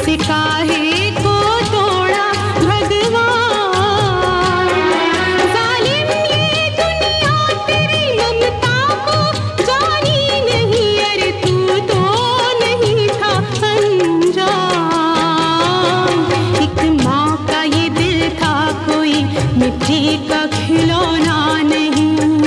इसे काहे को तोड़ा भगवान। जालिम ये दुनिया तेरी ममता को जानी नहीं, अरे तू तो नहीं था अनजान। एक माँ का ये दिल था कोई मिट्टी का खिलौना नहीं।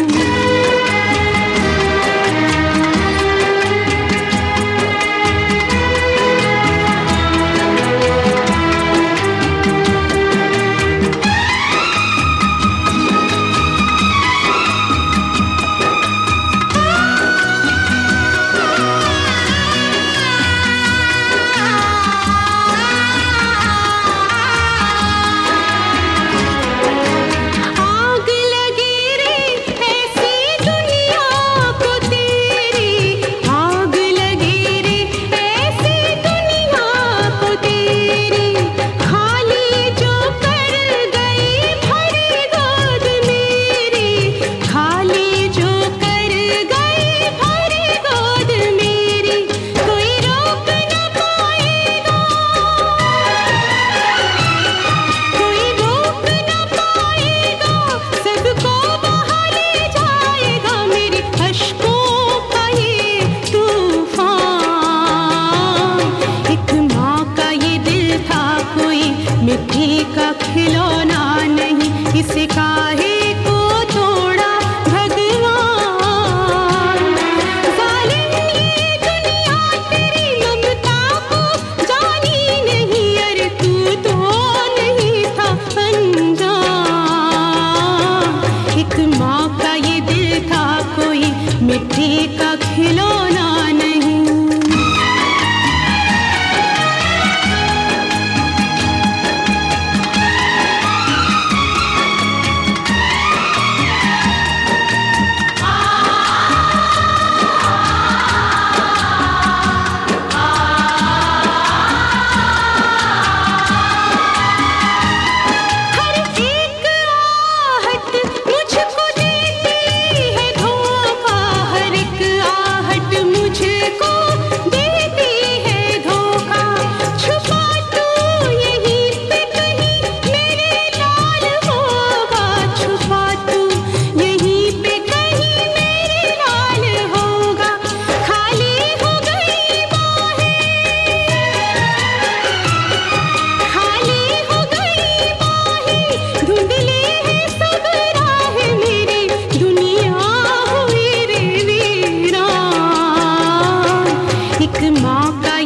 मिट्टी का खिलौना नहीं, इसे काहे को तोड़ा भगवान। जालिम ये दुनिया तेरी ममता को जानी नहीं, अरे तू तो नहीं था अनजान। एक माँ का ये दिल था कोई मिट्टी का खिलौना नहीं।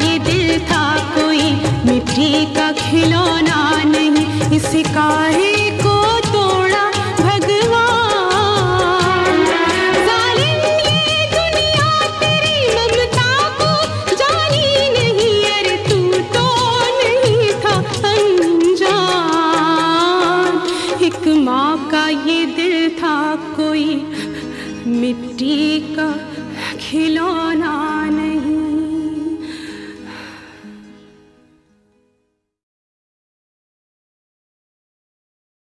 मिट्टी का खिलौना नहीं, इसे काहे